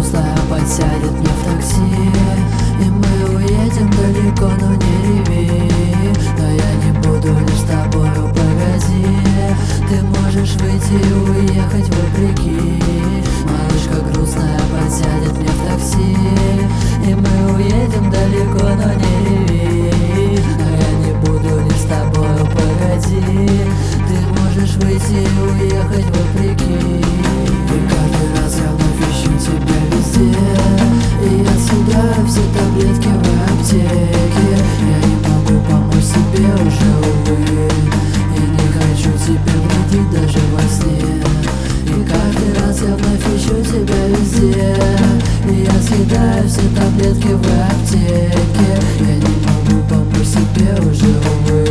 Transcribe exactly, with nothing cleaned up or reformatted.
грустная подсядет мне в такси, и мы уедем далеко, но не реви. Но я не буду лишь с тобою, погоди. Ты можешь выйти и уехать вопреки. Малышка грустная подсядет мне в такси, и мы уедем далеко, но не реви. Но я не буду лишь с тобою, погоди. Ты можешь выйти и уехать вопреки. И каждый раз я вновь ищу тебя везде, и я съедаю все таблетки в аптеке. Я не могу помочь себе уже, увы, и не хочу тебе вредить даже во сне. И каждый раз я вновь ищу тебя везде, и я съедаю все таблетки в аптеке. Я не могу помочь себе уже, увы,